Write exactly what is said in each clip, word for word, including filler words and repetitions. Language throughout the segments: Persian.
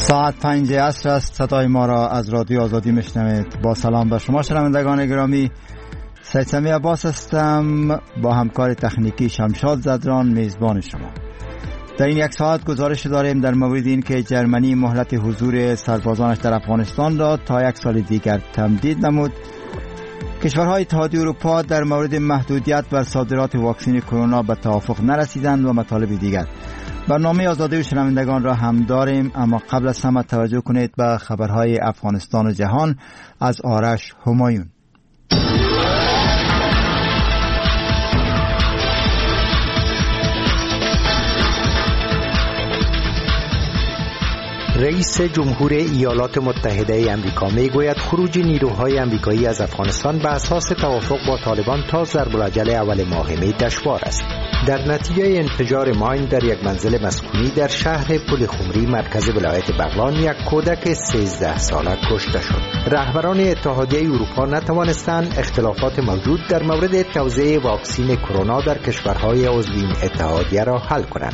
ساعت پنج عصر است. صدای ما را از رادیو آزادی میشنوید. با سلام به شما شنوندگان گرامی، سید سمیع عباس هستم با همکار تکنیکی شمشاد زدران میزبان شما. در این یک ساعت گزارش داریم در مورد این که جرمنی مهلت حضور سربازانش در افغانستان را تا یک سال دیگر تمدید نمود. کشورهای اتحادیه اروپا در مورد محدودیت بر صادرات واکسن کرونا به توافق نرسیدند و مطالب دیگر. برنامه آزادی شنوندگان را هم داریم، اما قبل از همه توجه کنید به خبرهای افغانستان و جهان از آرش همایون. رئیس جمهور ایالات متحده آمریکا میگوید خروج نیروهای آمریکایی از افغانستان به اساس توافق با طالبان تا ضرب‌العجل اول ماه می دشوار است. در نتیجه انفجار ماین در یک منزل مسکونی در شهر پل خمری مرکز ولایت بغلان یک کودک سیزده ساله کشته شد. رهبران اتحادیه اروپا نتوانستند اختلافات موجود در مورد توزیع واکسن کرونا در کشورهای عضو این اتحادیه را حل کنند.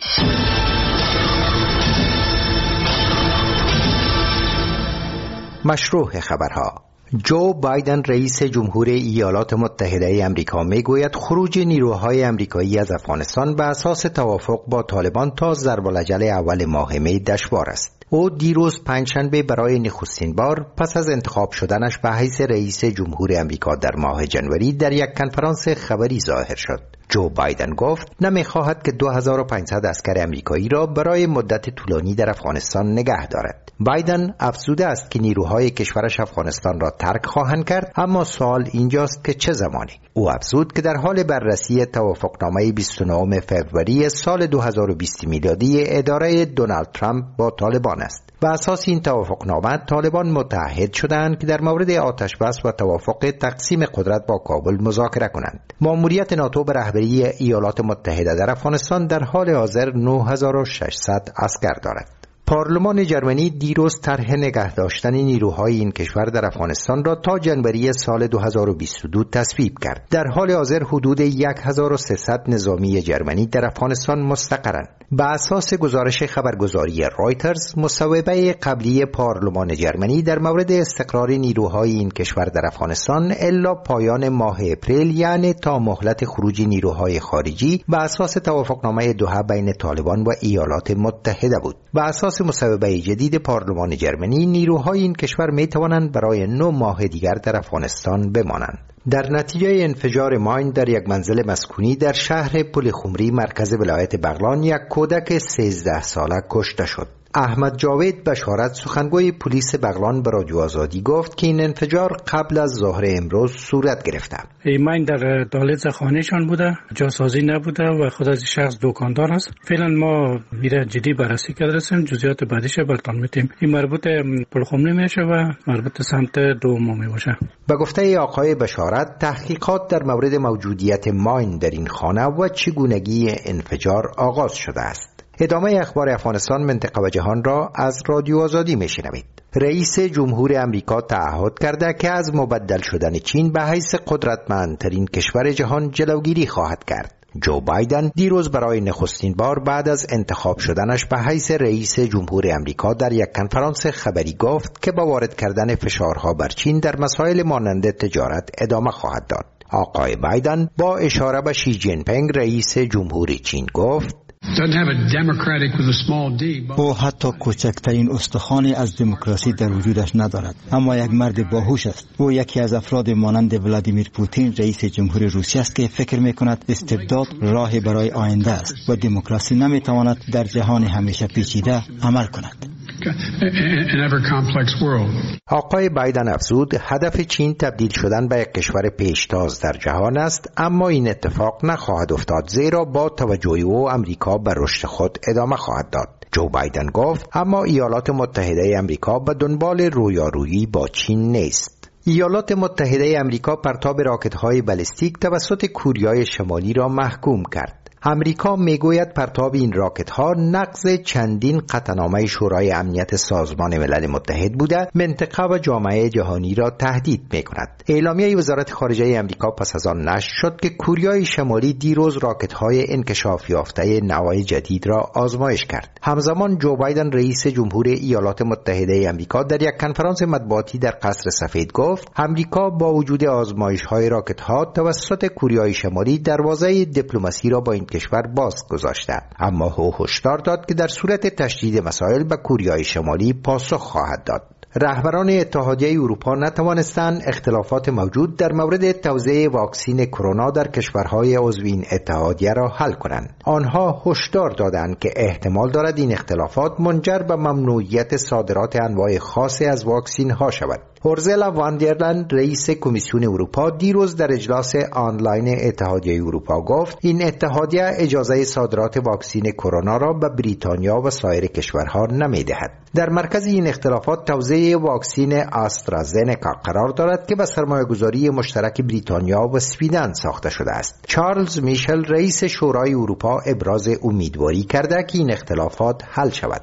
مشروع خبرها. جو بایدن رئیس جمهور ایالات متحده آمریکا میگوید خروج نیروهای آمریکایی از افغانستان به اساس توافق با طالبان تا ضرب‌العجل اول ماه می دشوار است. او دیروز پنجشنبه برای نخستین بار پس از انتخاب شدنش به حیث رئیس جمهور آمریکا در ماه جنوری در یک کنفرانس خبری ظاهر شد. جو بایدن گفت نمی‌خواهد که دو هزار و پانصد عسکر آمریکایی را برای مدت طولانی در افغانستان نگه دارد. بایدن افزوده است که نیروهای کشورش افغانستان را ترک خواهند کرد، اما سوال اینجاست که چه زمانی. او افزود که در حال بررسی توافقنامه بیست و نهم فوریه سال دو هزار و بیست میلادی اداره دونالد ترامپ با طالبان است. بر اساس این توافقنامه طالبان متعهد شدند که در مورد آتش بس و توافق تقسیم قدرت با کابل مذاکره کنند. ماموریت ناتو به رهبری ایالات متحده در افغانستان در حال حاضر نه هزار و ششصد عسکر دارد. پارلمان جرمنی دیروز طرح نگه داشتن نیروهای این کشور در افغانستان را تا جنوری سال دو هزار و بیست و دو تصویب کرد. در حال حاضر حدود هزار و سیصد نظامی جرمنی در افغانستان مستقرند. به اساس گزارش خبرگزاری رایترز، مصوبه قبلی پارلمان جرمنی در مورد استقرار نیروهای این کشور در افغانستان الا پایان ماه اپریل، یعنی تا مهلت خروج نیروهای خارجی به اساس توافقنامه دوحه بین طالبان و ایالات متحده بود. به اساس مصوبه جدید پارلمان جرمنی، نیروهای این کشور می توانند برای نه ماه دیگر در افغانستان بمانند. در نتیجه انفجار ماین در یک منزل مسکونی در شهر پل خمری مرکز ولایت بغلان یک کودک سیزده ساله کشته شد. احمد جاوید بشارت، سخنگوی پلیس بغلان، به رادیو آزادی گفت که این انفجار قبل از ظهر امروز صورت گرفته. ماین در دهلیز خانهشان بوده، جاسازی نبوده و خود از شخص دکاندار است. فعلا ما میره جدی بررسی کرده هستیم، جزئیات بعدیش براتون میدیم. این مربوط پل خمری میشه و مربوط سمت دوم میباشه. به گفته آقای بشارت، تحقیقات در مورد موجودیت ماین در این خانه و چگونگی انفجار آغاز شده است. ادامه اخبار افغانستان، منطقه و جهان را از رادیو آزادی میشنوید. رئیس جمهور آمریکا تعهد کرده که از مبدل شدن چین به حیث قدرتمندترین کشور جهان جلوگیری خواهد کرد. جو بایدن دیروز برای نخستین بار بعد از انتخاب شدنش به حیث رئیس جمهور آمریکا در یک کنفرانس خبری گفت که با وارد کردن فشارها بر چین در مسائل مانند تجارت ادامه خواهد داد. آقای بایدن با اشاره به شی جین پینگ رئیس جمهور چین گفت او حتی کوچکترین استخوانی از دموکراسی در وجودش ندارد، اما یک مرد باهوش است. او یکی از افراد مانند ولادیمیر پوتین رئیس جمهور روسیه است که فکر می‌کند استبداد راهی برای آینده است و دموکراسی نمی‌تواند در جهان همیشه پیچیده عمل کند. آقای بایدن افزود هدف چین تبدیل شدن به یک کشور پیشتاز در جهان است، اما این اتفاق نخواهد افتاد، زیرا با توجه او آمریکا به رشد خود ادامه خواهد داد. جو بایدن گفت اما ایالات متحده آمریکا به دنبال رویارویی با چین نیست. ایالات متحده آمریکا پرتاب راکت‌های بالستیک توسط کوریای شمالی را محکوم کرد. امریکا میگوید پرتاب این راکت ها نقض چندین قطعنامه شورای امنیت سازمان ملل متحد بوده، منطقه و جامعه جهانی را تهدید میکند. اعلامیه وزارت خارجه امریکا پس از آن نشر شد که کوریای شمالی دیروز راکت های انکشاف یافته نوع جدید را آزمایش کرد. همزمان جو بایدن رئیس جمهور ایالات متحده امریکا در یک کنفرانس مطبوعاتی در قصر سفید گفت امریکا با وجود آزمایش های راکت ها توسط کوریای شمالی دروازه دیپلماسی را با این کشور باز گذاشته، اما او هشدار داد که در صورت تشدید مسائل به کوریای شمالی پاسخ خواهد داد. رهبران اتحادیه اروپا نتوانستند اختلافات موجود در مورد توزیع واکسن کرونا در کشورهای عضو این اتحادیه را حل کنند. آنها هشدار دادند که احتمال دارد این اختلافات منجر به ممنوعیت صادرات انواع خاصی از واکسن ها شود. اورزلا وان در لین رئیس کمیسیون اروپا دیروز در اجلاس آنلاین اتحادیه اروپا گفت این اتحادیه اجازه صادرات واکسن کرونا را به بریتانیا و سایر کشورها نمی‌دهد. در مرکز این اختلافات توزیع واکسن آسترازنکا قرار دارد که به سرمایه‌گذاری مشترک بریتانیا و سویدن ساخته شده است. چارلز میشل رئیس شورای اروپا ابراز امیدواری کرده که این اختلافات حل شود.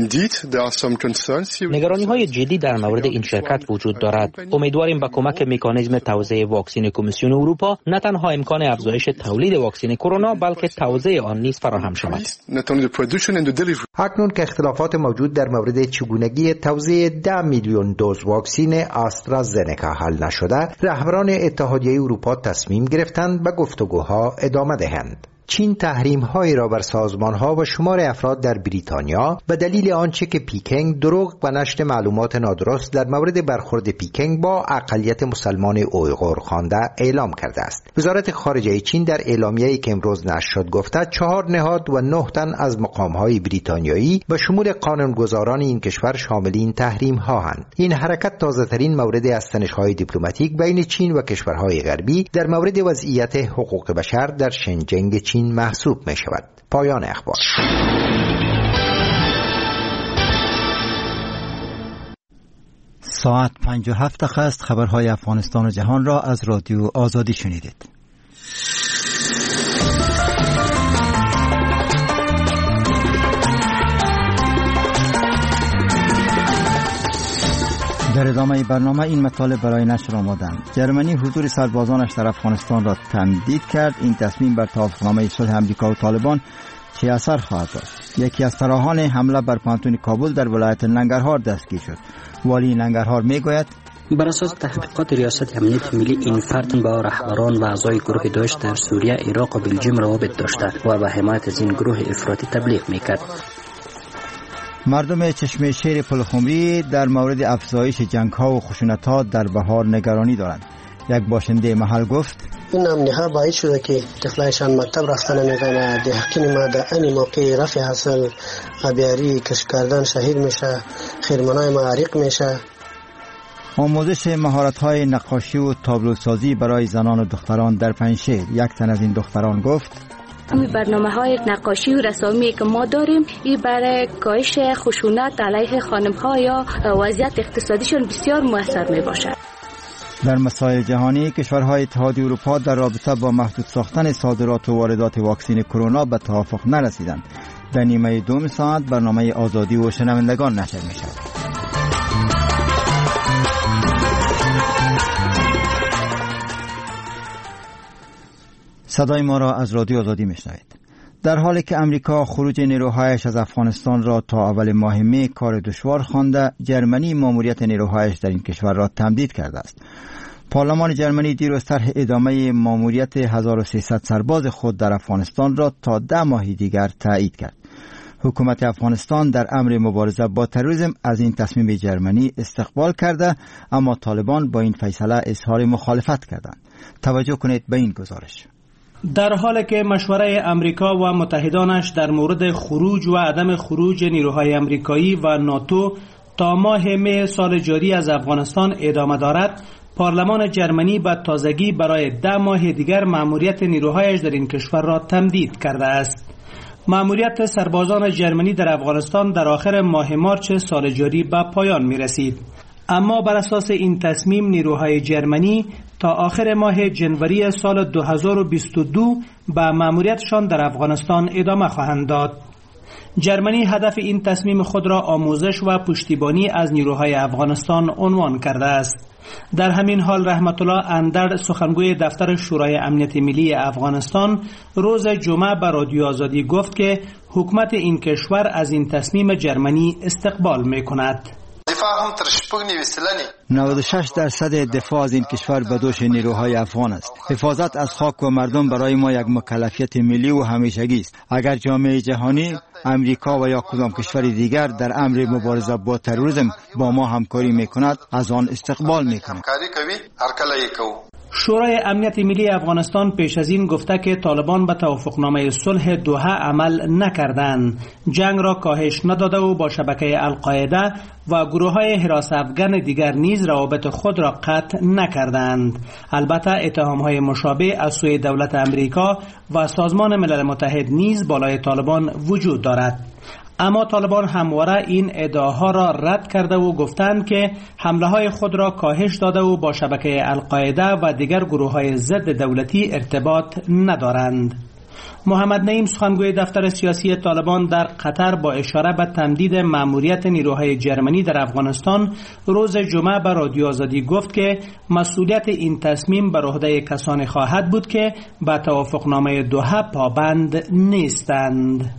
نگرانی های جدی در مورد این شرکت وجود دارد. امیدواریم با کمک مکانیزم توزیع واکسن کمیسیون اروپا نه تنها امکان افزایش تولید واکسن کرونا بلکه توزیع آن نیز فراهم شود. اکنون که اختلافات موجود در مورد چگونگی توزیع ده میلیون دوز واکسن آسترازنکا حل نشده، رهبران اتحادیه اروپا تصمیم گرفتند به گفتگوها ادامه دهند. چین تحریم‌هایی را بر سازمان‌ها و شمار افراد در بریتانیا به دلیل آنچه که پیکنگ دروغ و نشر معلومات نادرست در مورد برخورد پیکنگ با اقلیت مسلمان اویغور خوانده اعلام کرده است. وزارت خارجه چین در اعلامیه‌ای که امروز نشر شد گفته چهار نهاد و نه تن از مقام‌های بریتانیایی به شمول قانونگذاران این کشور شامل این تحریم‌ها هستند. این حرکت تازه‌ترین مورد از تنش‌های دیپلماتیک بین چین و کشورهای غربی در مورد وضعیت حقوق بشر در شنجنگ چین محسوب می شود. پایان اخبار. ساعت پنج و هفت دقیقه است. خبرهای افغانستان و جهان را از رادیو آزادی شنیدید. در ادامه برنامه این مطالب برای نشر آمدند. جرمنی حضور سربازانش در افغانستان را تمدید کرد. این تصمیم بر توافقنامه صلح امریکا و طالبان چه اثر خواهد داشت؟ یکی از طراحان حمله بر پانتون کابل در ولایت ننگرهار دستگیر شد. والی ننگرهار میگوید بر اساس تحقیقات ریاست امنیت ملی این فرد با رهبران و اعضای گروه داعش در سوریه، عراق و بلژیم روابط داشته و به حمایت از این گروه افراطی تبلیغ میکرد. مردم چشمه شیر پلخمری در مورد افزایش جنگ‌ها و خشونت‌ها در بهار نگرانی دارند. یک باشنده محل گفت این امنی‌ها باعث شده که طفلایشان مکتب رفتن نمی‌کنند. دهقان ما در این موقع رفع حاصل آبیاری کشت کردن شهید میشه، خیرمنای ما عریق میشه. آموزش مهارت‌های نقاشی و تابلوسازی برای زنان و دختران در پنجشیر. یک تن از این دختران گفت این برنامه‌های نقاشی و رسامی که ما داریم این برای کاهش خشونت علیه خانم‌ها یا وضعیت اقتصادیشون بسیار مؤثر میباشد. در مسائل جهانی، کشورهای اتحادیه اروپا در رابطه با محدود ساختن صادرات و واردات واکسن کرونا به توافق نرسیدند. در نیمه دوم ساعت برنامه آزادی و شنوندگان نشر می‌شود. صدای ما را از رادیو آزادی میشنوید. در حالی که امریکا خروج نیروهایش از افغانستان را تا اول ماه می کار دشوار خوانده، جرمنی ماموریت نیروهایش در این کشور را تمدید کرده است. پارلمان جرمنی دیروز طرح ادامه ماموریت هزار و سیصد سرباز خود در افغانستان را تا ده ماه دیگر تایید کرد. حکومت افغانستان در امر مبارزه با تروریسم از این تصمیم جرمنی استقبال کرده، اما طالبان با این فیصله اظهار مخالفت کردند. توجه کنید به این گزارش. در حالی که مشوره امریکا و متحدانش در مورد خروج و عدم خروج نیروهای امریکایی و ناتو تا ماه می سال جاری از افغانستان ادامه دارد، پارلمان جرمنی به تازگی برای ده ماه دیگر مأموریت نیروهایش در این کشور را تمدید کرده است. مأموریت سربازان جرمنی در افغانستان در آخر ماه مارچ سال جاری به پایان می رسید. اما بر اساس این تصمیم نیروهای جرمنی تا آخر ماه جنوری سال دو هزار و بیست و دو به مأموریتشان در افغانستان ادامه خواهند داد. جرمنی هدف این تصمیم خود را آموزش و پشتیبانی از نیروهای افغانستان عنوان کرده است. در همین حال رحمت الله اندر، سخنگوی دفتر شورای امنیت ملی افغانستان، روز جمعه به رادیو آزادی گفت که حکومت این کشور از این تصمیم جرمنی استقبال می‌کند. نود و شش درصد دفاع از این کشور به دوش نیروهای افغان است. حفاظت از خاک و مردم برای ما یک مکلفیت ملی و همیشگی است. اگر جامعه جهانی، امریکا و یا کدام کشور دیگر در امر مبارزه با تروریسم با ما همکاری میکند، از آن استقبال میکنیم. شورای امنیت ملی افغانستان پیش از این گفته که طالبان به توافقنامه صلح دوحه عمل نکردند، جنگ را کاهش نداده و با شبکه القاعده و گروه‌های حراس افغان دیگر نیز روابط خود را قطع نکردند. البته اتهام‌های مشابه از سوی دولت امریکا و سازمان ملل متحد نیز بالای طالبان وجود دارد. اما طالبان همواره این ادعاها را رد کرده و گفتند که حمله‌های خود را کاهش داده و با شبکه القاعده و دیگر گروه‌های ضد دولتی ارتباط ندارند. محمد نعیم، سخنگوی دفتر سیاسی طالبان در قطر، با اشاره به تمدید مأموریت نیروهای جرمنی در افغانستان روز جمعه به رادیو آزادی گفت که مسئولیت این تصمیم بر عهده کسانی خواهد بود که به توافقنامه دوحه پابند نیستند.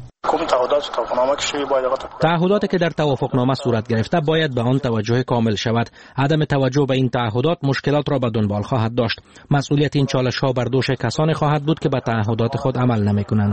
تعهداتی که در توافقنامه صورت گرفته باید به آن توجه کامل شود. عدم توجه به این تعهدات مشکلات را به دنبال خواهد داشت. مسئولیت این چالش‌ها بر دوش کسانی خواهد بود که به تعهدات خود عمل نمی‌کنند.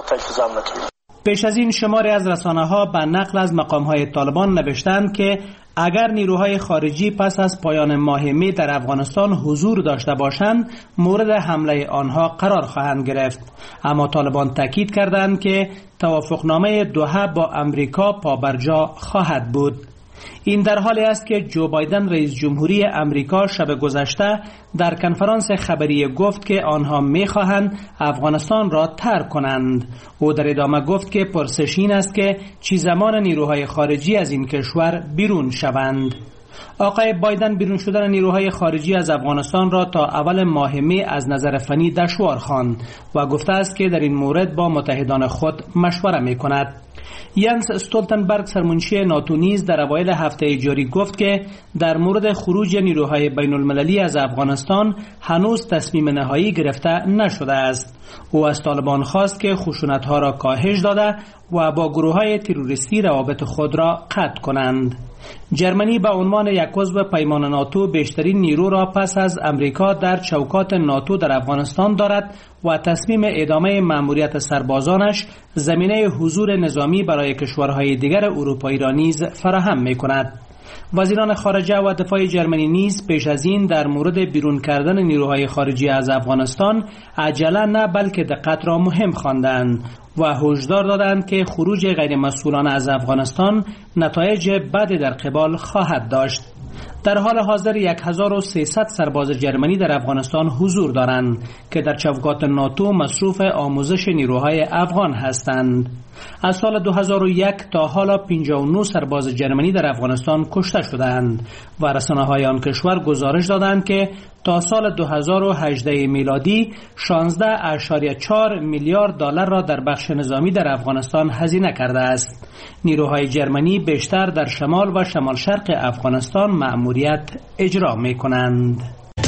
پیش از این شماری از رسانه‌ها به نقل از مقام‌های طالبان نوشتند که اگر نیروهای خارجی پس از پایان ماه می در افغانستان حضور داشته باشند، مورد حمله آنها قرار خواهند گرفت. اما طالبان تاکید کردند که توافقنامه دوحه با امریکا پابرجا خواهد بود. این در حالی است که جو بایدن رئیس جمهوری امریکا شب گذشته در کنفرانس خبری گفت که آنها می‌خواهند افغانستان را ترک کنند. او در ادامه گفت که پرسش این است که چه زمان نیروهای خارجی از این کشور بیرون شوند. آقای بایدن بیرون شدن نیروهای خارجی از افغانستان را تا اول ماه می از نظر فنی دشوار خواند و گفته است که در این مورد با متحدان خود مشوره می‌کند. ینس استولتنبرگ، سرمنشی ناتو، نیز در اوایل هفته جاری گفت که در مورد خروج نیروهای بین المللی از افغانستان هنوز تصمیم نهایی گرفته نشده است. او از طالبان خواست که خشونت‌ها را کاهش داده و با گروه‌های تروریستی روابط خود را قطع کنند. جرمنی به عنوان یک عضو پیمان ناتو بیشترین نیرو را پس از امریکا در چوکات ناتو در افغانستان دارد و تصمیم ادامه مأموریت سربازانش زمینه حضور نظامی برای کشورهای دیگر اروپایی را نیز فراهم می‌کند. وزیران خارجه و دفاع جرمنی نیز پیش از این در مورد بیرون کردن نیروهای خارجی از افغانستان عجله نه بلکه دقت را مهم خواندند و هشدار دادند که خروج غیر مسئولانه از افغانستان نتایج بدی در قبال خواهد داشت. در حال حاضر هزار و سیصد سرباز جرمنی در افغانستان حضور دارند که در چوکات ناتو مصروف آموزش نیروهای افغان هستند. از سال دو هزار و یک تا حالا پنجاه و نه سرباز جرمنی در افغانستان کشته شدند و رسانه‌های آن کشور گزارش دادند که تا سال دو هزار و هجده میلادی شانزده اشاریه چهار میلیارد دلار را در بخش نظامی در افغانستان هزینه کرده است. نیروهای جرمنی بیشتر در شمال و شمال شرق افغانستان مأموریت اجرا می‌کنند.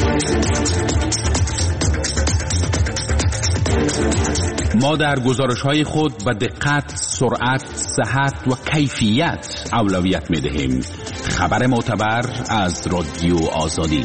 ما در گزارش‌های خود به دقت، سرعت، صحت و کیفیت اولویت می‌دهیم. خبر معتبر از رادیو آزادی.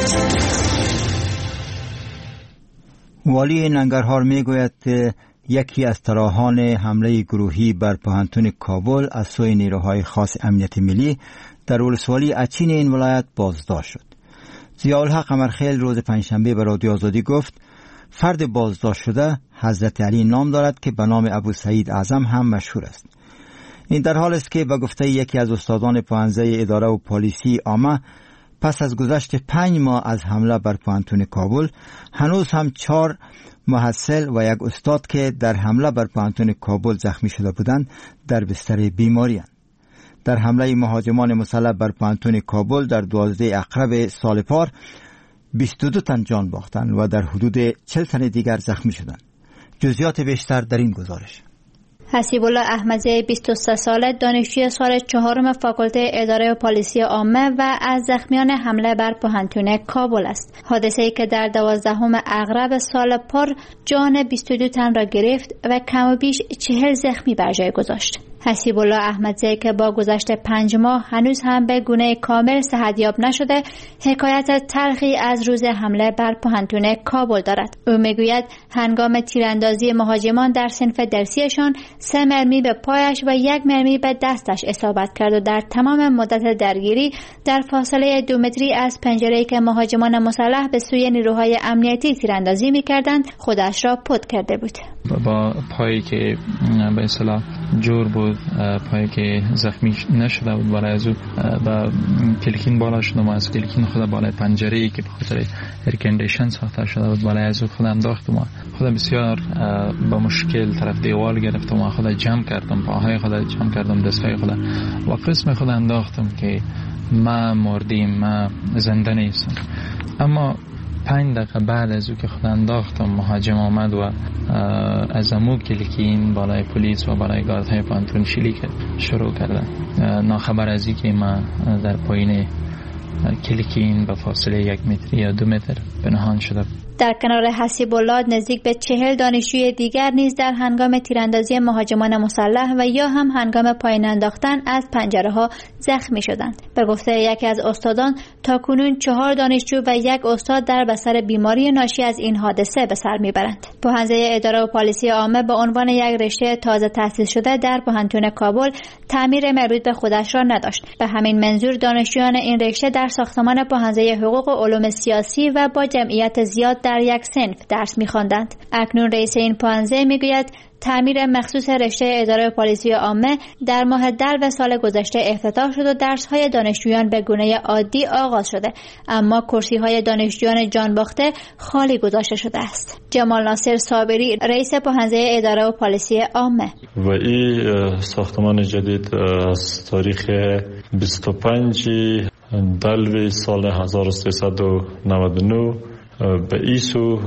والی ننگرهار میگوید یکی از طراحان حمله گروهی بر پوهنتون کابل از سوی نیروهای خاص امنیت ملی در ولسوالی اچین این ولایت بازداشت شد. ضیاءالحق قمرخیل روز پنجشنبه به رادیو آزادی گفت فرد بازداشت شده حضرت علی نام دارد که به نام ابو سعید اعظم هم مشهور است. این در حال است که به گفته یکی از استادان پوهنځی اداره و پالیسی عامه پس از گذشت پنج ماه از حمله بر پوهنتون کابل هنوز هم چهار محصل و یک استاد که در حمله بر پوهنتون کابل زخمی شده بودند در بستر بیماری اند. در حمله مهاجمان مسلح بر پوهنتون کابل در دوازده اقرب سال پار بیست و دو تن جان باختند و در حدود چهل تن دیگر زخمی شدند. جزئیات بیشتر در این گزارش. حسیب الله احمدزی بیست و سه ساله دانشجوی سال چهارم فاکولته اداره پلیسی عامه و از زخمیان حمله بر پوهنتون کابل است. حادثه‌ای که در دوازدهم اغرب سال پر جان بیست و دو تن را گرفت و کم و بیش چهل زخمی بر جای گذاشت. حسیب الله احمدزی که با گذشت پنج ماه هنوز هم به گونه کامل صحتیاب نشده، حکایت تلخی از روز حمله بر پوهنتون کابل دارد. او میگوید هنگام تیراندازی مهاجمان در صنف درسیشان سه مرمی به پایش و یک مرمی به دستش اصابت کرد و در تمام مدت درگیری در فاصله دو متری از پنجره‌ای که مهاجمان مسلح به سوی نیروهای امنیتی تیراندازی می‌کردند خودش را پد کرده بود. با پایی که به اصطلاح جور بود، پایی که زخمی نشده بود، برای از او با کلکین بالا شدم و از کلکین خود بالای پنجره‌ای که به خاطر ایر کندیشن ساخته شده بود بالای از او خود انداختم و خود بسیار با مشکل طرف دیوار گرفتم و خود جمع کردم، پاهای خود جمع کردم، دستای خود و قسم خود انداختم که ما مردیم، ما زنده نیستم. اما پنج دقیقه بعد از او که خود انداختم مهاجم آمد و از امو کلیکین بالای پلیس و بالای گاردهای پانتون شلیک شروع کردن. ناخبر از این که ما در پایین کلیکین به فاصله یک متر یا دو متر پنهان شده. در کنار حسیب الله نزدیک به چهل دانشجوی دیگر نیز در هنگام تیراندازی مهاجمان مسلح و یا هم هنگام پایین انداختن از پنجره ها زخمی شدند. به گفته یکی از استادان تاکنون چهار دانشجو و یک استاد در بستر بیماری ناشی از این حادثه به سر میبرند. پوهنده اداره و پلیسی عامه به عنوان یک رشته تازه تأسیس شده در پوهنتون کابل تعمیر مربوط به خودش را نداشت. به همین منظور دانشجویان این رشته در ساختمان پوهنده حقوق و علوم سیاسی و با جمعیت زیاد در یک صنف درس می‌خواندند. اکنون رئیس این پوهنده میگوید تعمیر مخصوص رشته اداره پلیسی عامه در ماه در سال گذشته افتتاح شد و درس‌های دانشجویان به گونه عادی آغاز شده، اما کرسی‌های دانشجویان جانباخته خالی گذاشته شده است. جمال ناصر صابری رئیس پوهنده اداره و پلیسی عامه: و این ساختمان جدید از تاریخ بیست و پنج دلو سال هزار و سیصد و نود و نه به ایسو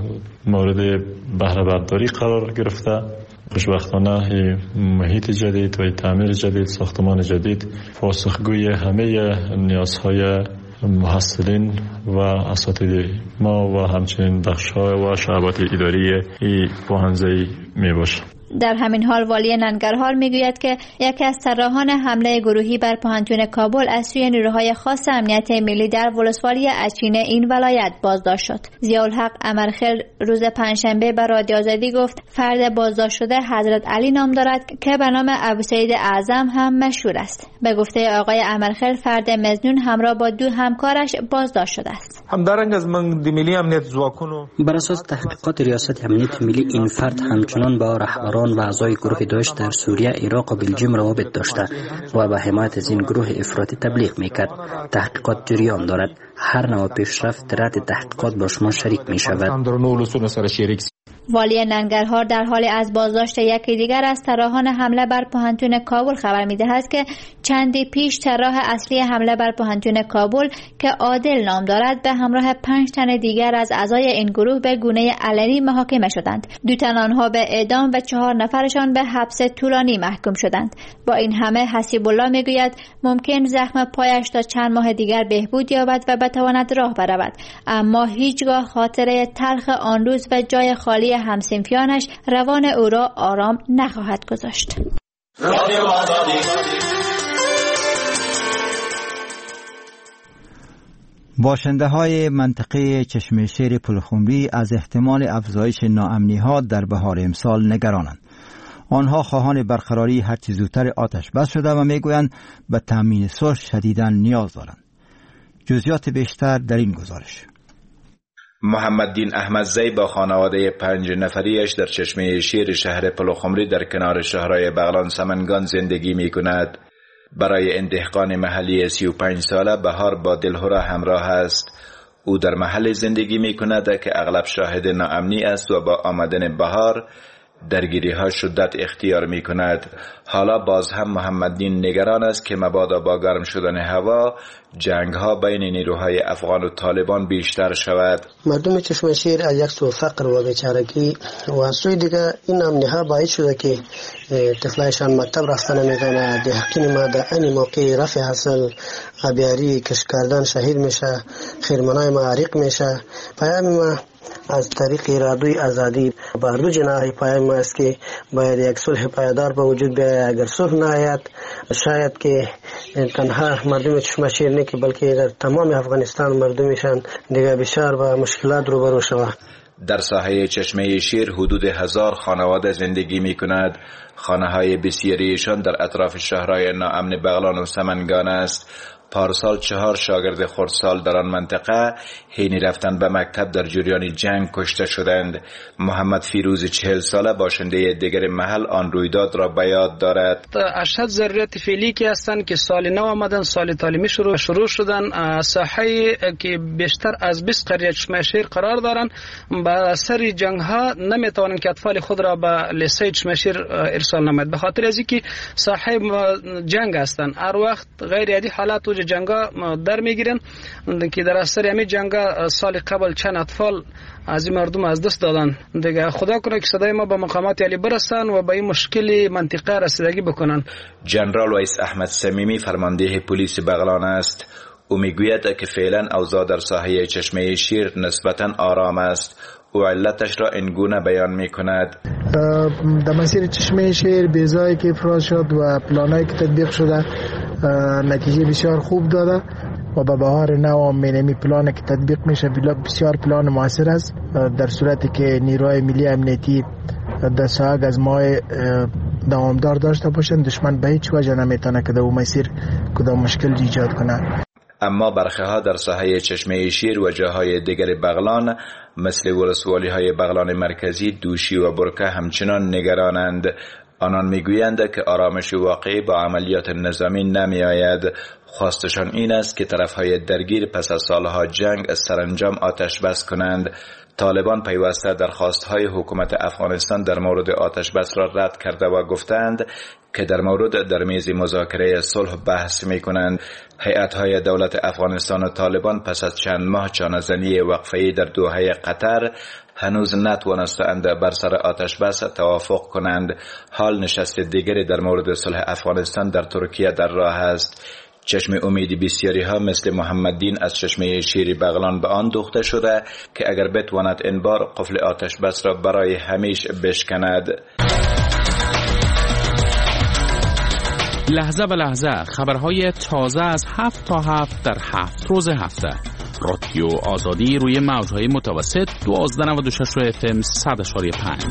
مورد بهره برداری قرار گرفته. خوشبختانه محیط جدید و تعمیر جدید، ساختمان جدید پاسخگوی همه نیازهای محصلین و اساتید ما و همچنین بخش‌های و شعبات اداری این پوهنده می باشه. در همین حال والی ننگرهار میگوید که یکی از طراحان حمله گروهی بر پوهنتون کابل از سوی نیروهای خاص امنیت ملی در ولسوالی اچین این ولایت بازداشت شد. ضیاءالحق امرخیل روز پنجشنبه به رادیو آزادی گفت فرد بازداشت شده حضرت علی نام دارد که به نام ابوسعید اعظم هم مشهور است. به گفته آقای امرخیل فرد مزنون همراه با دو همکارش بازداشت شده است. همدارنگ از من دی ملی امنیت زواکونو بر اساس تحقیقات ریاست امنیت ملی این فرد همچنان با رهبران و اعضای گروه داعش در سوریه، عراق و بلژیم روابط داشته و به حمایت از این گروه افراطی تبلیغ میکرد. تحقیقات جریان دارد. هر نوع پیشرفت در رد تحقیقات با شما شریک میشود. والی ننگرهار در حال از بازداشت یکی دیگر از طراحان حمله بر پوهنتون کابل خبر می‌دهد که چندی پیش طراح اصلی حمله بر پوهنتون کابل که عادل نام دارد به همراه پنج تن دیگر از اعضای این گروه به گونه علنی محاکمه شدند. دو تن آنها به اعدام و چهار نفرشان به حبس طولانی محکوم شدند. با این همه حسیب الله میگوید ممکن زخم پایش تا چند ماه دیگر بهبود یابد و بتواند راه برود، اما هیچگاه خاطره تلخ آن روز و جای خالی همسنفیانش روان او را آرام نخواهد گذاشت. باشنده های منطقه چشمه شیر پلخمری از احتمال افزایش ناامنی ها در بهار امسال نگرانند. آنها خواهان برقراری هرچه زودتر آتش بس شده و میگویند به تامین صلح شدیداً نیاز دارند. جزئیات بیشتر در این گزارش. محمددین احمدزی با خانواده پنج نفریش در چشمه شیر شهر پلخمری در کنار شهرهای بغلان سمنگان زندگی می کند. برای این دهقان محلی سی و پنج ساله بهار با دلهره همراه است. او در محل زندگی می کند که اغلب شاهد ناامنی است و با آمدن بهار درگیری ها شدت اختیار می کند. حالا باز هم محمددین نگران است که مبادا با گرم شدن هوا جنگ ها بین نیروهای افغان و طالبان بیشتر شود. مردم چشم شیر از یک سو فقر و بیچارگی و از سوی دیگه این امنی ها باعث شده که طفلایشان مکتب رفتن نمیتونه. دهقین ما در این موقع رفع حاصل آبیاری کشکاردان شهید میشه، خیرمنای ما عریق میشه. پیام ما از طریق رادیوی آزادی بر دو جناح پیام ما است که باید یک صلح پایدار به وجود بیاید. اگر صلح نآید شاید که تنها مردم چشمشیر نه که بلکه در تمام افغانستان مردمشان دیگه بسیار با مشکلات روبرو شود. در ساحه چشمه شیر حدود هزار خانواده زندگی می کند. خانه های بسیاریشان در اطراف شهرهای ناامن بغلان و سمنگان است. پارسال چهار شاگرد خردسال در آن منطقه حین رفتن به مکتب در جریان جنگ کشته شدند. محمد فیروز چهل ساله باشنده دیگر محل آن رویداد را به یاد دارد. اشد ضرورت فعلی که هستند که سال نو آمدن، سال تعلیمی شروع شروع شدن. ساحه که بیشتر از بیست قریه چشمه شیر قرار دارند، با اثر جنگ ها نمیتوانند که اطفال خود را به لیسه چشمه شیر ارسال نماید، به خاطر از اینکه ساحه جنگ هستند. هر وقت غیر عادی حالات و جنگا در میگیرن که در اثر همین جنگا سال قبل چند اطفال از این مردم از دست دادن. دیگه خدا کنه که صدای ما به مقامات عالی برسن و به این مشکل منطقه رسیدگی بکنن. جنرال ویس احمد صمیمی فرمانده پلیس بغلان است. او میگوید که فعلا اوضاع در ساحه چشمه شیر نسبتاً آرام است. او علتش را اینگونه بیان می کند. در مسیر چشمه شیر بیزایی که افراز شد و پلانایی که تطبیق شده نتیجه بسیار خوب داده و به بهار نو مینمی پلانی که تطبیق میشه بسیار پلان موثر است. در صورتی که نیروهای ملی امنیتی دستاگ از ماه دوامدار داشته باشند، دشمن به هیچ وجه نمیتونه که در اون مسیر کدام مشکل ایجاد کنه. اما برخه ها در ساحه چشمه شیر و جاهای دیگر بغلان مثل ولسوالی های بغلان مرکزی، دوشی و برکه همچنان نگرانند. آنان میگویند که آرامش واقعی با عملیات نظامی نمی آید. خواستشان این است که طرفهای درگیر پس از سالها جنگ سرانجام آتش بس کنند. طالبان پیوسته درخواست‌های حکومت افغانستان در مورد آتش بس را رد کرده و گفتند که در مورد در میز مذاکره صلح بحث می‌کنند. هیئت‌های دولت افغانستان و طالبان پس از چند ماه چانه‌زنی وقفه‌ای در دوحه قطر هنوز نتوانستند بر سر آتش بس توافق کنند. حال نشست دیگری در مورد صلح افغانستان در ترکیه در راه است. چشم امید بسیاری ها مثل محمددین از چشمه شیر بغلان به آن دوخته شده که اگر بتواند این بار قفل آتش بس را برای همیشه بشکند. لحظه به لحظه خبرهای تازه از هفت تا هفت در هفت روز هفته. رادیو آزادی روی موجهای متوسط دوازده و نود و شش اف ام صد و پنج.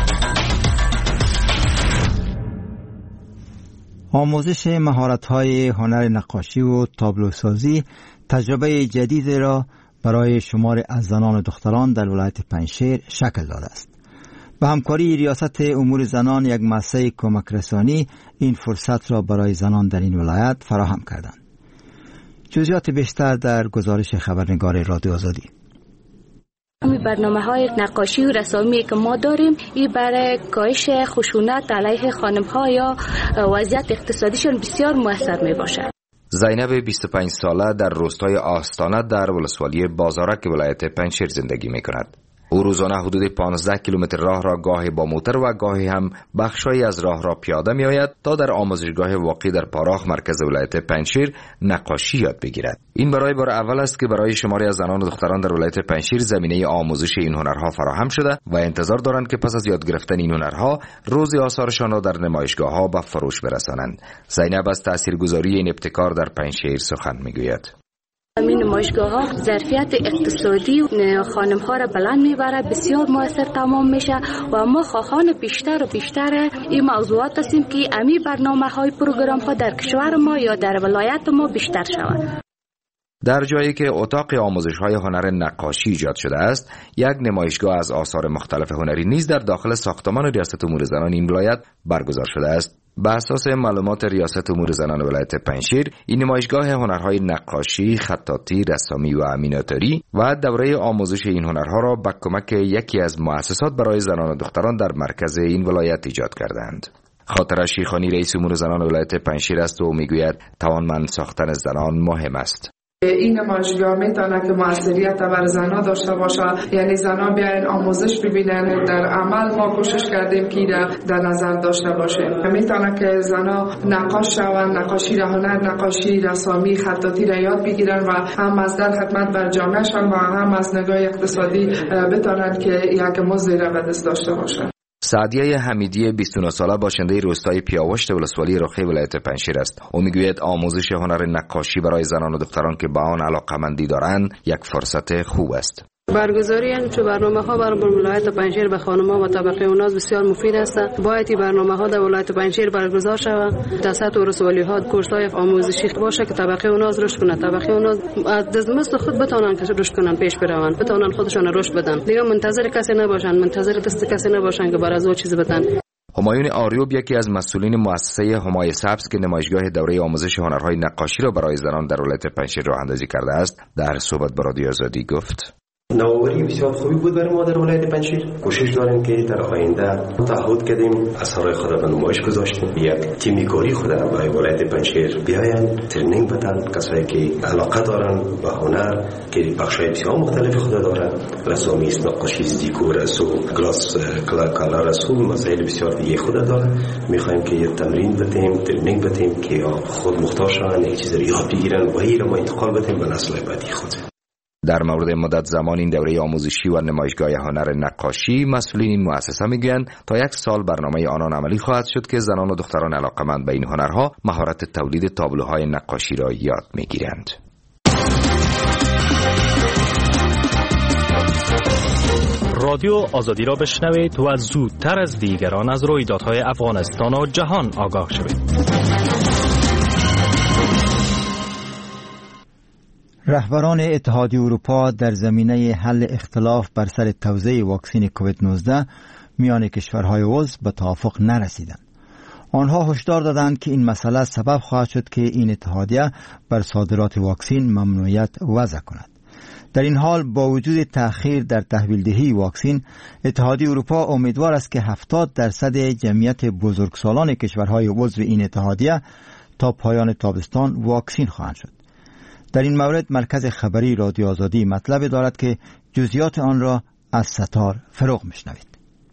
آموزش مهارت‌های هنر نقاشی و تابلوسازی تجربه جدیدی را برای شمار از زنان و دختران در ولایت پنجشیر شکل داده است. به همکاری ریاست امور زنان یک مؤسسه کمک رسانی این فرصت را برای زنان در این ولایت فراهم کردند. جزئیات بیشتر در گزارش خبرنگار رادیو آزادی. این برنامه های نقاشی و رسامی که ما داریم این برای کاهش خشونت علیه خانم ها یا وضعیت اقتصادیشون بسیار موثر می باشه. زینب بیست و پنج ساله در روستای آستانه در ولسوالی بازارک ولایت پنجشیر زندگی می کند. او روزانه حدود پانزده کیلومتر راه را گاهی با موتر و گاهی هم بخشایی از راه را پیاده می آید تا در آموزشگاه واقع در پاراخ مرکز ولایت پنجشیر نقاشی یاد بگیرد. این برای بار اول است که برای شماری از زنان و دختران در ولایت پنجشیر زمینه آموزش این هنرها فراهم شده و انتظار دارند که پس از یاد گرفتن این هنرها روزی آثارشان را در نمایشگاه‌ها به فروش برسانند. زینب از تاثیرگذاری این ابتکار در پنجشیر سخن میگوید. این نمایشگاه ها ظرفیت اقتصادی خانم ها را بلند میبره، بسیار موثر تمام میشه و ما خواهان بیشتر و بیشتر این موضوعات هستیم که امی برنامه های پروگرام ها در کشور ما یا در ولایت ما بیشتر شود. در جایی که اتاق آموزش های هنر نقاشی ایجاد شده است، یک نمایشگاه از آثار مختلف هنری نیز در داخل ساختمان ریاست امور زنان این ولایت برگزار شده است. به اساس معلومات ریاست امور زنان ولایت پنجشیر، این نمایشگاه هنرهای نقاشی، خطاطی، رسامی و امیناتوری و دوره آموزش این هنرها را با کمک یکی از مؤسسات برای زنان و دختران در مرکز این ولایت ایجاد کردند. خاطر شیخانی رئیس امور زنان ولایت پنجشیر است و میگوید توانمند ساختن زنان مهم است. این نمایشگاه میتونه که موثریت بر زنان داشته باشه، یعنی زنان بیاین آموزش ببینن. در عمل ما کوشش کردیم که در نظر داشته باشه. میتونه که زنان نقاش شوند، نقاشی را هنر، نقاشی، رسامی، خطاطی را یاد بگیرن و هم از در خدمت بر جامعهشان و هم از نگاه اقتصادی بتونن که یک مزد را به دست داشته باشن. سعدیه حمیدی بیست و نه ساله باشنده روستای پیاوشت ولسوالی رخی ولایت پنجشیر است. او میگوید آموزش هنر نقاشی برای زنان و دختران که به آن علاقه‌مندی دارند یک فرصت خوب است. برگزاری این چه برنامه ها برای ولایت پنجشیر به خانم ها و طبقه اوناز بسیار مفید است. باید این برنامه ها در ولایت پنجشیر برگزار شود. در سطح ولسوالی ها کورس های آموزشی باشه که طبقه اوناز رشد کنه. طبقه اوناز از دستمزد خود بتونن که رشد کنن، پیش بروند، بتونن خودشون رشد بدن. دیگه منتظر کسی نباشن، منتظر دست کسی نباشن که برای از او چیز بدن. همایون آریوب یکی از مسئولین مؤسسه همای سبز که نمایشگاه دوره آموزش هنرهای نقاشی را برای زنان در ولایت پنجشیر راه اندازی کرده است، در صحبت با رادیو آزادی گفت: نوآوری بسیار خوبی بود برای ما در ولایت پنجشیر. کوشش داریم که در آینده تعهد کردیم اثرهای خود را به نمایش گذاشتیم. یک تیم کاری خود را برای ولایت پنجشیر بیاین ترنینگ بدن، کسایی که علاقه دارن به هنر که بخشای بسیار مختلف خود دارن، رسامی است، نقاشی است، دیکور است، گلاس کلر است، مسائل بسیار دیگه خود داره. میخوایم که یک تمرین بدیم، ترنینگ بدیم که خود محتاج شون یک چیز یاد بگیرن و این را ما انتقال بدیم به نسل بعدی خود. در مورد مدت زمان این دوره آموزشی و نمایشگاه هنر نقاشی، مسئولین این مؤسسه میگویند تا یک سال برنامه آنان عملی خواهد شد که زنان و دختران علاقه‌مند به این هنرها مهارت تولید تابلوهای نقاشی را یاد میگیرند. رادیو آزادی را بشنوید و زودتر از دیگران از رویدادهای افغانستان و جهان آگاه شوید. رهبران اتحادیه اروپا در زمینه حل اختلاف بر سر توزیع واکسن کووید نوزده میان کشورهای عضو به توافق نرسیدند. آنها هشدار دادند که این مسئله سبب خواهد شد که این اتحادیه بر صادرات واکسن ممنوعیت وضع کند. در این حال با وجود تأخیر در تحویلدهی واکسن، اتحادیه اروپا امیدوار است که هفتاد درصد جمعیت بزرگسالان کشورهای عضو این اتحادیه تا پایان تابستان واکسن خواهند شد. در این مورد مرکز خبری رادیو آزادی مطلب دارد که جزئیات آن را از ستار فروغ میشنوید.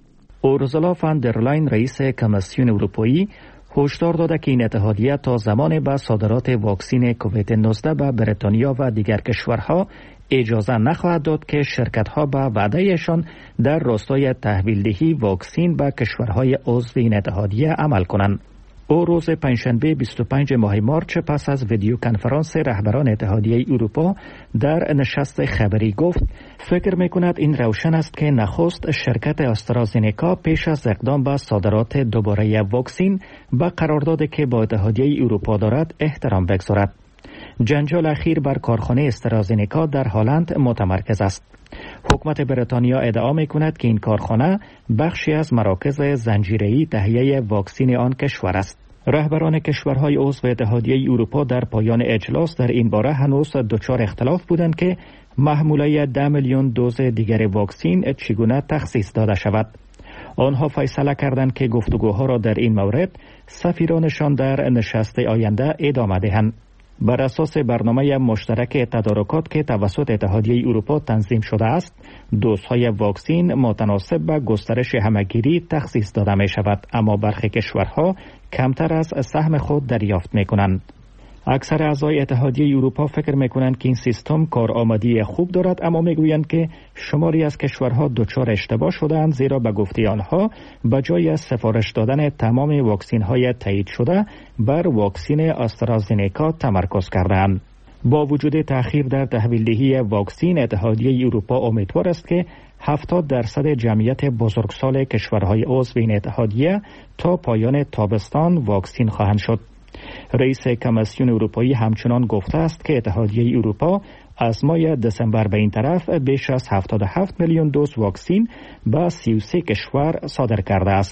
اورسولا فان در لاین رئیس کمیسیون اروپایی هشدار داده که این اتحادیه تا زمان به صادرات واکسن کووید نوزده به بریتانیا و دیگر کشورها اجازه نخواهد داد که شرکت‌ها به وعده‌شان در راستای تحویلدهی واکسن به کشورهای عضو این اتحادیه عمل کنند. او روز پنجشنبه بیست و پنجم ماه مارچ پس از ویدیو کنفرانس رهبران اتحادیه اروپا در نشست خبری گفت فکر می‌کند این روشن است که نخست شرکت آسترازینکا پیش از اقدام به صادرات دوباره واکسن به قراردادی که با اتحادیه اروپا دارد احترام بگذارد. جنجال اخیر بر کارخانه آسترازینکا در هلند متمرکز است. حکومت بریتانیا ادعا می‌کند که این کارخانه بخشی از مراکز زنجیره‌ای تهیه واکسن آن کشور است. رهبران کشورهای عضو اتحادیه اروپا در پایان اجلاس در این باره هنوز دچار اختلاف بودند که محموله ده میلیون دوز دیگر واکسن چگونه تخصیص داده شود. آنها فیصله کردند که گفتگوها را در این مورد سفیرانشان در نشست آینده ادامه دهند. بر اساس برنامه مشترک تدارکات که توسط اتحادیه اروپا تنظیم شده است، دوزهای واکسن متناسب با گسترش همگیری تخصیص داده می شود، اما برخی کشورها کمتر از سهم خود دریافت می کنند. اکثر اعضای اتحادیه اروپا فکر می کنند که این سیستم کارآمدی خوب دارد، اما می گویند که شماری از کشورها دچار اشتباه شدند، زیرا به گفته آنها به جای از سفارش دادن تمام واکسن های تایید شده بر واکسن آسترازینکا تمرکز کردند. با وجود تأخیر در تحویلدهی واکسن، اتحادیه اروپا امیدوار است که هفتاد درصد جمعیت بزرگسال کشورهای عضو این اتحادیه تا پایان تابستان واکسن خواهند شد. رئیس کمیسیون اروپایی همچنان گفته است که اتحادیه اروپا از ماه دسامبر به این طرف بیش از هفتاد و هفت میلیون دوز واکسن به سی و سه کشور صادر کرده است.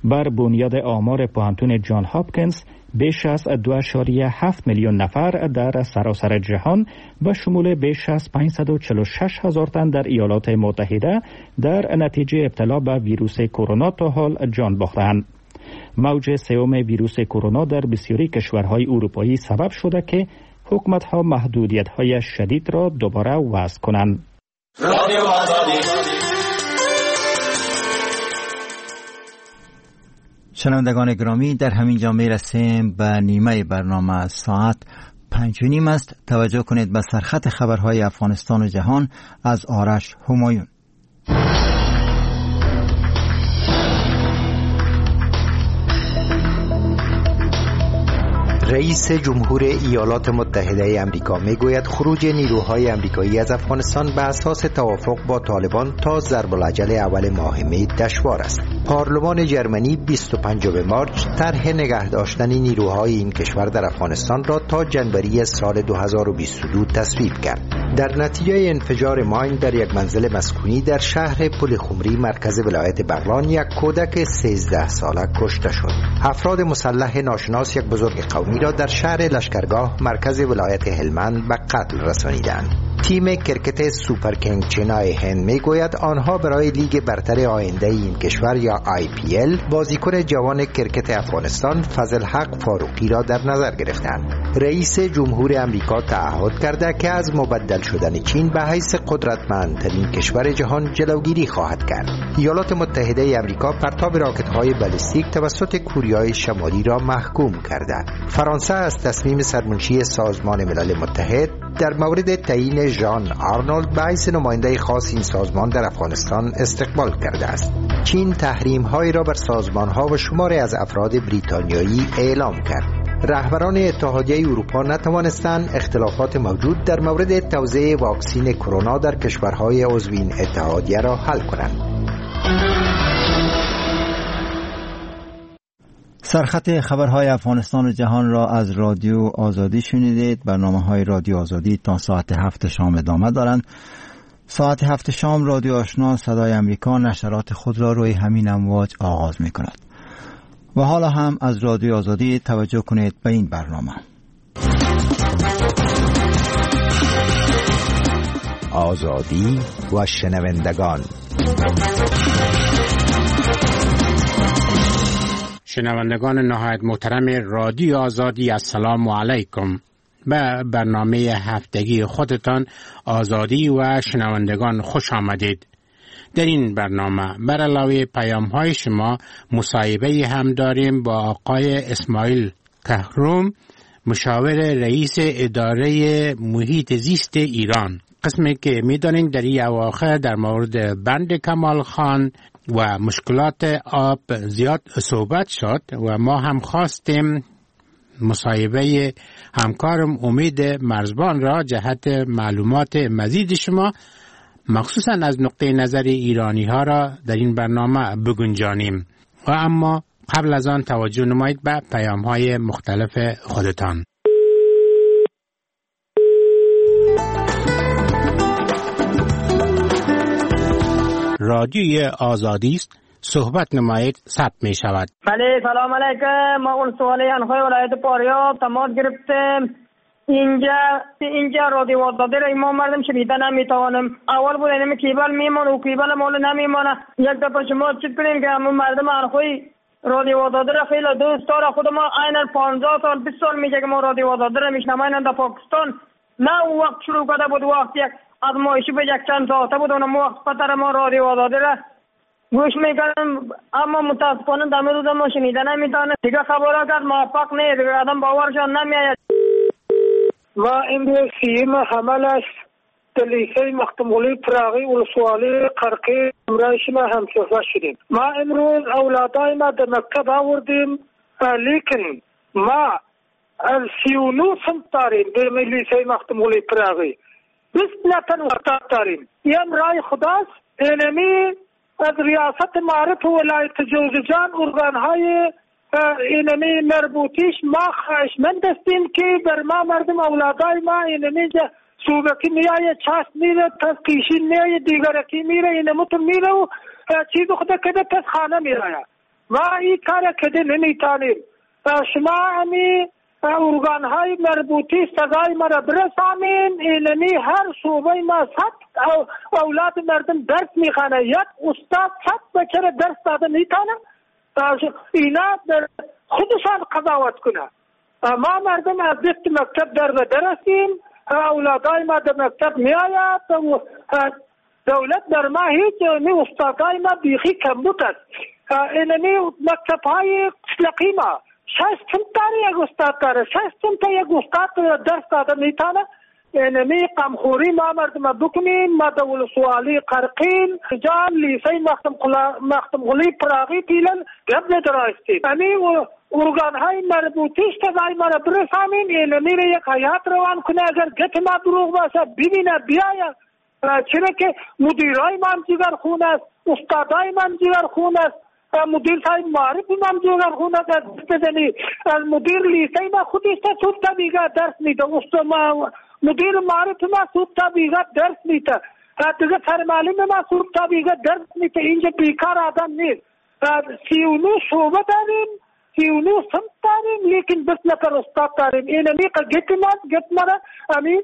بر بنیاد آمار پوهنتون جان هاپکینز بیش از دو اشاریه هفت میلیون نفر در سراسر جهان و شمول بیش از پانصد و چهل و شش هزار تن در ایالات متحده در نتیجه ابتلا به ویروس کرونا تا حال جان باختند. موج سوم ویروس کرونا در بسیاری کشورهای اروپایی سبب شده که حکومت‌ها محدودیت‌های شدید را دوباره وضع کنند. شنوندگان گرامی، در همین جا میرسیم به نیمه برنامه. ساعت پنج و نیم است. توجه کنید به سرخط خبرهای افغانستان و جهان از آرش همایون. رئیس جمهور ایالات متحده آمریکا میگوید خروج نیروهای آمریکایی از افغانستان به اساس توافق با طالبان تا ضرب‌العجل اول ماه می دشوار است. پارلمان جرمنی بیست و پنجم مارس طرح نگه داشتن نیروهای این کشور در افغانستان را تا جنوری سال دو هزار و بیست و دو تصویب کرد. در نتیجه انفجار ماین در یک منزل مسکونی در شهر پلخمری مرکز ولایت بغلان یک کودک سیزده ساله کشته شد. افراد مسلح ناشناس یک بزرگ قومی را در شهر لشکرگاه مرکز ولایت هلمند به قتل رسانیدند. تیم کرکت سوپر کینگ چنای هند میگوید آنها برای لیگ برتر آینده این کشور یا آی پی ال بازیکن جوان کرکت افغانستان فضل حق فاروقی را در نظر گرفتند. رئیس جمهور آمریکا تعهد کرده که از مبدل شدن چین به حیث قدرتمندترین کشور جهان جلوگیری خواهد کرد. ایالات متحده آمریکا پرتاب راکت‌های بالستیک توسط کوریای شمالی را محکوم کرده. فرانسه از تصمیم سرمنشی سازمان ملل متحد در مورد تعیین ژان آرنولد به حیث نماینده خاص این سازمان در افغانستان استقبال کرده است. چین تحریم‌هایی را بر سازمان‌ها و شماری از افراد بریتانیایی اعلام کرد. رهبران اتحادیه اروپا نتوانستند اختلافات موجود در مورد توزیع واکسین کرونا در کشورهای عضو این اتحادیه را حل کنند. سرخط خبرهای افغانستان و جهان را از رادیو آزادی شنیدید. برنامه‌های رادیو آزادی تا ساعت هفت شام ادامه دارند. ساعت هفت شام رادیو آشنا صدای امریکا نشرات خود را روی همین امواج آغاز می کند. و حالا هم از رادیو آزادی توجه کنید به این برنامه. آزادی و شنوندگان. شنوندگان نهایت محترم رادیو آزادی، السلام علیکم. به برنامه هفتگی خودتان آزادی و شنوندگان خوش آمدید. در این برنامه بر علاوه پیام های شما مصاحبه هم داریم با آقای اسماعیل کهروم، مشاور رئیس اداره محیط زیست ایران. قسمی که میدانید در این اواخر در مورد بند کمال خان و مشکلات آب زیاد صحبت شد و ما هم خواستیم مصاحبه همکارم امید مرزبان را جهت معلومات مزید شما مخصوصا از نقطه نظر ایرانی ها را در این برنامه بگنجانیم. و اما قبل از آن توجه نمایید به پیام های مختلف خودتان. رادیوی آزادی است، صحبت نمایید، ثبت می شود. بله، سلام علیکم. ما اون سوالی انخواه ولایت پاریاب تماس گرفتیم. اینجا اینجا رادیو آزادی را ما مردم شنیده نمیتوانیم. اول بود اینمی کیبل میمونه و کیبل مال نمیمونه. یک دفعه شما چیز کنیم که همون مردم انخواه رادیو آزادی را خیلی دوست داره. خود ما عین پانزده سال بیست سال میگه که ما رادیو آزادی را میشنویم. در پاکستان نه اون وقت شروع کرده بود، وقت یک آزمایشی به یک چند ساعته بود، اونم وقت پتر ما رادیو آزادی را گوش میکنم. اما متاسفانه در روز ما شنیده نمیتونه. دیگه خبرات از موفق نیست، دیگه آدم باورشان نمیآید. ما امروز سیم حمل است در لیسه مختمولی پراغی ولسوالی قرقی امرای شما همسفر شدیم. ما امروز اولادای ما در مکتب آوردیم، لیکن ما سی و نو سنت داریم در لیسه مختمولی پراغی. بیست نتن وقت داریم. این امرای خداست. اینمی از ریاست معرف ولایت جوزجان ارگانهای اینمی مربوطیش ما خواهشمند هستیم که بر ما مردم اولادای ما اینمی صوبکی میایه، چاست میره، تسکیشی میایه، دیگرکی میره، اینموتون میره و چیز خدا کده تس خانه میره. ما این کار کده نمیتانیم. شما همی ارگان های مربوطی صدای مرا برسانین. اینمی هر شعبه ما صد اولاد مردم درس میخوانه، یک استاد صد بچه درس داده میتانه اینا خودشان قضاوت کنه. ما مردم از دست مکتب در درسیم، اولادای ما در مکتب می آید، دولت در ما هیچ می استادای ما بیخی کمبود است. اینمی مکتب های قسلقی ما شش تنتاری یک استاد داره، شش تنتا یک استاد درس داده میتانه. اینمی قمخوری ما مردم بکنیم. ما دول سوالی قرقین جان لیسای مختم غلی پراغی پیلن گب ندرایستیم. امی ارگان های مربوطیش تزای ما را برسامین. اینمی را یک حیات روان کنه. اگر گت ما دروغ باشه ببینه بیاید. چرا که مدیرای من جگر خون است، استادای من جگر خون است، مدیر صاحب معرف من جگر خون است. بزنی مدیر لیسای ما خودش تا سود تا بیگه درس میده، مدیر معرف ما سود تا بیگه درس میده، دیگه سرمعلم ما سود تا بیگه درس میده. اینجا بیکار آدم نیست. سیونو شعبه داریم، سیونو سمت داریم، لیکن بس نکر استاد داریم. اینمی که گت ماد گت ماره امین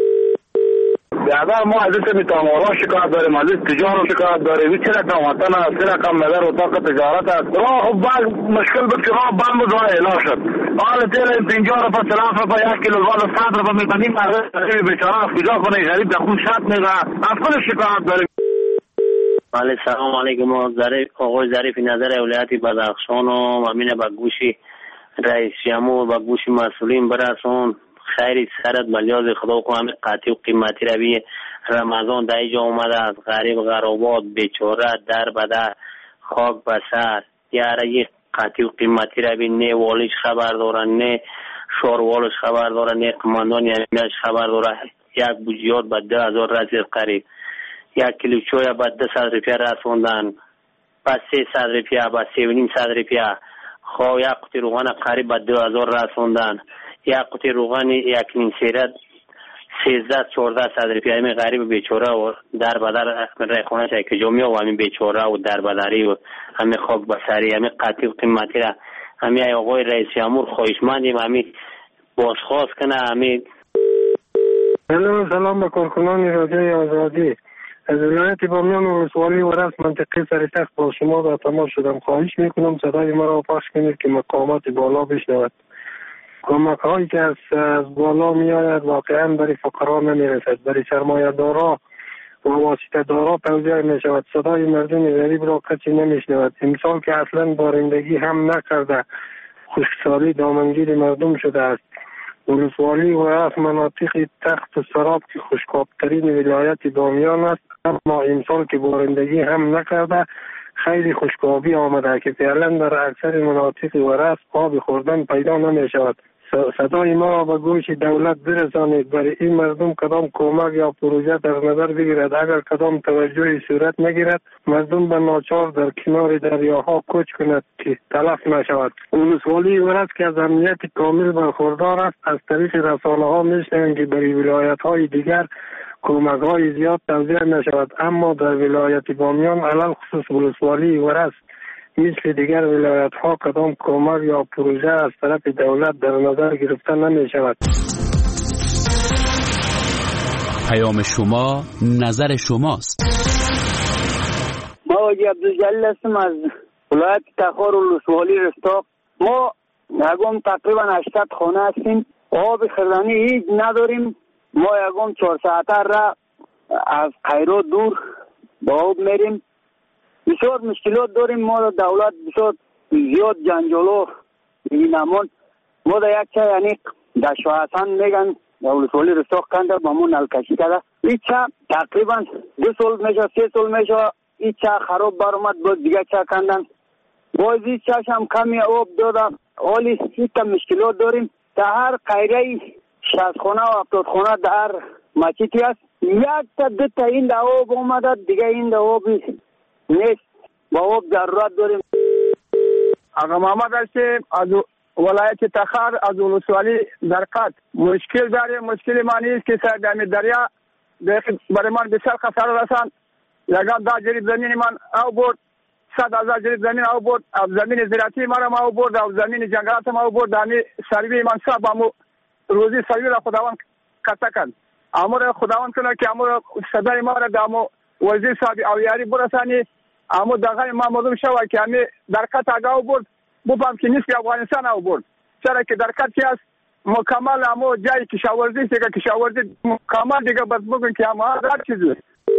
بیادر ما از این تامورا شکایت داریم، از این تجارت شکایت داریم. این چرا کم وطن است، چرا کم نظر اتاق تجارت است. راه خب بعد مشکل بود که راه بند بود راه اعلان شد. حال تیل پنجاه روپا چلاف روپا یک کیلو الوان صد روپا میبنیم. غریب بیچاره از کجا کنه؟ غریب در خون شد میگه. از خود شکایت داریم. بله سلام علیکم. آقای ظریف نظر ولایت بدخشان و امین به گوش رئیس جمهور و گوش مسئولین برسون. خیری سرت ملیاز خدا کو همه قاطی و قیمتی روی رمضان در اینجا اومده از غریب غربات بیچاره در بدر خاک بسر یاره یک قاطی و قیمتی روی نه والیش خبر داره، نه شوروالش خبر داره، نه قماندان یمیش خبر داره. یک بوجیات با ده هزار رسید قریب، یک کیلو چویا با ده صد روپیه رسوندن، با سه صد روپیه، با سه و نیم صد روپیه. خواه یک قطی روغان قریب با دو هزار رسوندن، یک قطی روغان یک نیم سیرت سیزده چورده صد روپیه. همین غریب بیچاره و در بدر ریخونه شای که جمعه و همین بیچاره و در بدری و همین خاک بسری همین قطی و قیمتی را همین آقای رئیس جمهور خواهشمندیم همین بازخواست کنه. همین سلام سلام به کارکنان رادیوی آزادی از ولایت بامیان و ولسوالی ورس منطقه سرتخت با شما به تماس شدم. خواهش میکنم صدای مرا پخش کنید که مقامات بالا بشنود. کمک هایی که از, از بالا می آید واقعا برای فقرا نمی رسد، برای سرمایه دارا و واسطه دارا توزیع می شود. صدای مردم غریب را کسی نمی شنود. امسال که اصلا بارندگی هم نکرده، خشکسالی دامنگیر مردم شده است. ولسوالی و از مناطق تخت و سراب که خشکابترین ولایت بامیان است، اما امسال که بارندگی هم نکرده خیلی خشکابی آمده که فعلا در اکثر مناطق ورس آب خوردن پیدا نمی شود. صدای ما به گوش دولت برسانید. برای این مردم کدام کمک یا پروژه در نظر بگیرد. اگر کدام توجهی صورت نگیرد مردم به ناچار در کنار دریاها کوچ کند که تلف نشود. ولسوالی ورس که از امنیت کامل برخوردار است، از طریق رسانه ها میشنویم که برای ولایت های دیگر کمک های زیاد توزیع نشود، اما در ولایت بامیان علل خصوص ولسوالی ورس مثل دیگر ولایت ها کدام کمک یا پروژه از طرف دولت در نظر گرفته نمی شود. پیام شما نظر شماست. ما واجی عبدالجلیل هستم از ولایت تخار و ولسوالی رستاق. ما یکم تقریبا هشتصد خانه هستیم، آب خوردنی هیچ نداریم. ما یکم چهار ساعته را از قیرو دور با آب میریم. بسیار مشکلات داریم. ما دولت بسیار زیاد جنجالو میگیمون. ما در یک چه یعنی در شاهستان میگن در ولسوالی رستاق کنده با مون نلکشی کرده. این چه تقریبا دو سال میشه سه سال میشه این چه خراب برامد باز دیگه چه کندن. باز این چهش هم کمی آب دادم. حالی این تا مشکلات داریم. در هر قیره شصت خانه و هفتاد خانه در هر مسجدی است. یک تا دو تا این در آب اومده دیگه این در آب نیست. با آب ضرورت داریم. آقا محمد هستیم از ولایت تخار از ولسوالی درقت. مشکل داریم. مشکل ما نیست که سر دمی دریا برای من بسیار خسار رسان. یکم دا جریب زمین من او برد صد هزار جریب زمین او برد، زمین زراعتی ما را ما او برد، او زمین جنگلات ما او برد. همی سروی منصب همو روزی سروی را خداوند قطع کن. امور خداوند کنه که امور صدای ما را دامو وزیر صاحب او یاری برسانی. امو دغه ما معلوم شوه که همی در قطع او برد، بفهم که نیست افغانستان او برد. چرا که در قطع است مکمل امو جای کشاورزی دیگه کشاورزی مکمل دیگه بس بگن که همه هر چیزی.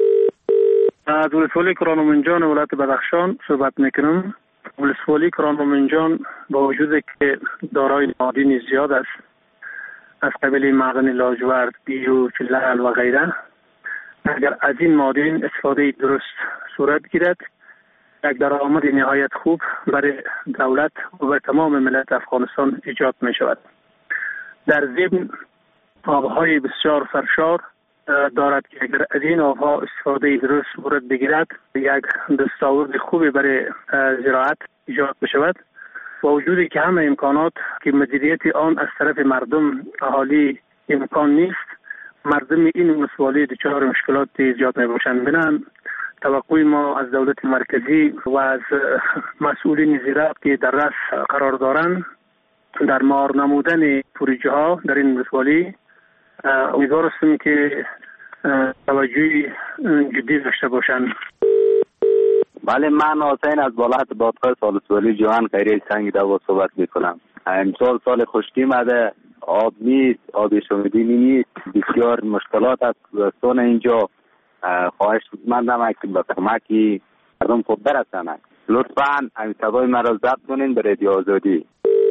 از ولسوالی کرانومنجان ولایت بدخشان صحبت میکنم. ولسوالی کرانومنجان با وجود که دارای معادن زیاد است از قبیل معدن لاجورد، بیرو، لعل و غیره، اگر از این معادن استفاده درست صورت گیرد یک درآمد نهایت خوب برای دولت و تمام ملت افغانستان ایجاد می شود. در ضمن آبهای بسیار سرشار دارد که اگر از این آبها استفاده درست صورت بگیرد یک دستاورد خوبی برای زراعت ایجاد بشود و وجودی که همه امکانات که مدیریت آن از طرف مردم اهالی امکان نیست، مردم این ولسوالی دچار مشکلات زیاد می باشند. بنابراین توقع ما از دولت مرکزی و از مسئولین زراعت که در رأس قرار دارند در مهار نمودن پروژه ها در این ولسوالی امیدوار هستم که توجهی جدی داشته باشند. بله، من حسین از ولایت بادغیس ولسوالی جوان خیریه سنگ دوا صحبت میکنم. امسال سال خشکی مده، آب نیست، آب شومیدنی نیست، بسیار مشکلات است دوستان اینجا. خواهش مندم که به کمکی مردم خوب برسند. لطفاً این صدای مرا ضبط کنین به رادیو آزادی.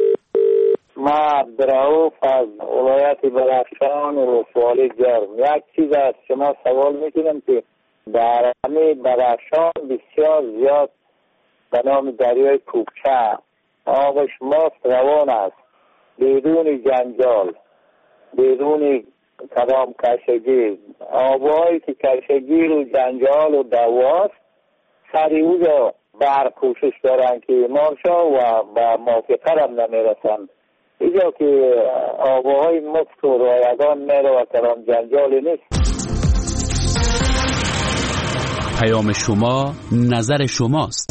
ما عبدالرؤوف از ولایت بدخشان ولسوالی جرم. یک چیز از شما سوال میکنم که در همه بدخشان بسیار زیاد به نام دریای کوکچه آبش مست روان است بدون جنجال، بدون کدام کشگی. آبهایی که کشگی و جنجال و دواست سری اوجا بر کوشش دارن که مارشا و به موافقه هم نمیرسن. اینجا که آبهای مفت و رایگان میره و کدام جنجالی نیست. پیام شما نظر شماست.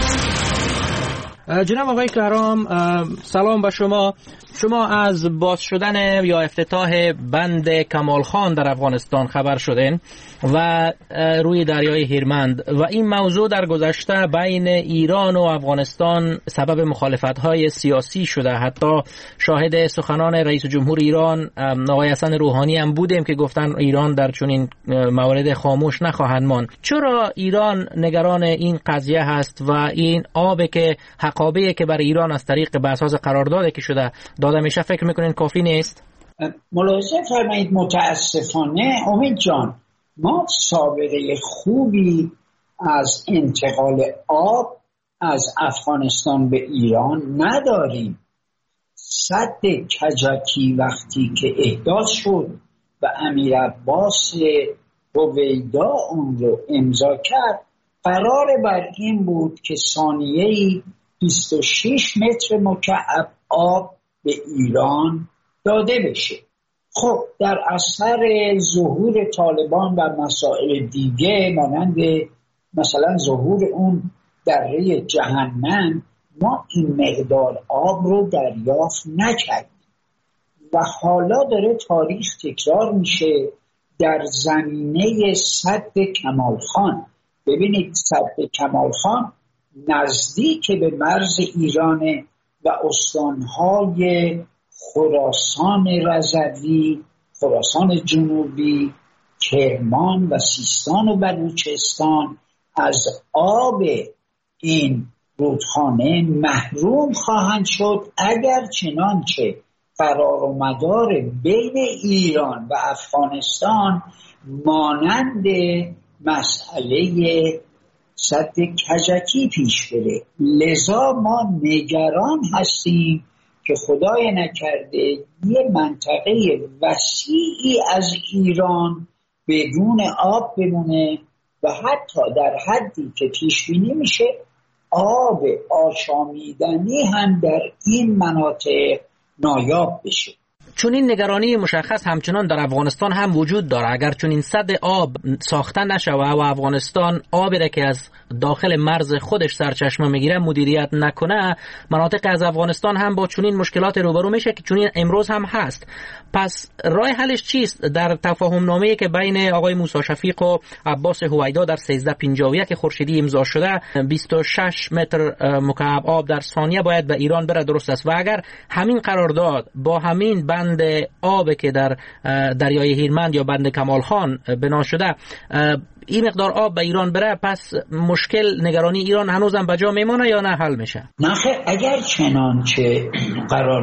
جناب آقای کرام، سلام به شما. شما از باز شدن یا افتتاح بند کمال خان در افغانستان خبر شدین و روی دریای هیرمند و این موضوع در گذشته بین ایران و افغانستان سبب مخالفت‌های سیاسی شده. حتی شاهد سخنان رئیس جمهور ایران آقای حسن روحانی هم بودیم که گفتن ایران در چنین موارد خاموش نخواهند ماند. چرا ایران نگران این قضیه هست و این آبی که حقابه‌ای که برای ایران از طریق به اساس قراردادی که شده داده میشه فکر میکنین کافی نیست؟ ملاحظه فرمایید. متاسفانه امید جان ما سابقه خوبی از انتقال آب از افغانستان به ایران نداریم. سد کجکی وقتی که احداث شد و امیر عباس رویدا اون رو امضا کرد قرار بر این بود که ثانیه‌ای بیست و شش متر مکعب آب به ایران داده بشه. خب در اثر ظهور طالبان و مسائل دیگه مانند مثلا ظهور اون دره جهنم ما این مقدار آب رو دریافت نکردیم و حالا داره تاریخ تکرار میشه در زمینه سد کمال خان. ببینید سد کمال خان نزدیک به مرز ایرانه و استانهای خراسان رضوی، خراسان جنوبی، کرمان و سیستان و بلوچستان از آب این رودخانه محروم خواهند شد اگر چنانچه قرار و مدار بین ایران و افغانستان مانند مسئله سد کجکی پیش بره. لذا ما نگران هستیم که خدای نکرده یه منطقه وسیعی از ایران بدون آب بمونه و حتی در حدی که پیش بینی میشه آب آشامیدنی هم در این مناطق نایاب بشه. چون این نگرانی مشخص همچنان در افغانستان هم وجود داره. اگر چون این سد آب ساخته نشوه و افغانستان آبی را که از داخل مرز خودش سرچشمه میگیره مدیریت نکنه، مناطق از افغانستان هم با چنین مشکلات روبرو میشه که چنین امروز هم هست. پس راه حلش چیست؟ در تفاهم نامه‌ای که بین آقای موسی شفیق و عباس هویدا در سیزده پنجاه و یک خورشیدی امضا شده، بیست و شش متر مکعب آب در ثانیه باید به ایران بره، درست است. و اگر همین قرارداد با همین بند آب که در دریای هیرمند یا بند کمال خان بنا شده این مقدار آب به ایران بره، پس مشکل نگرانی ایران هنوزم بجا میمونه یا نه حل میشه؟ نه خیر، اگر چنانچه قرار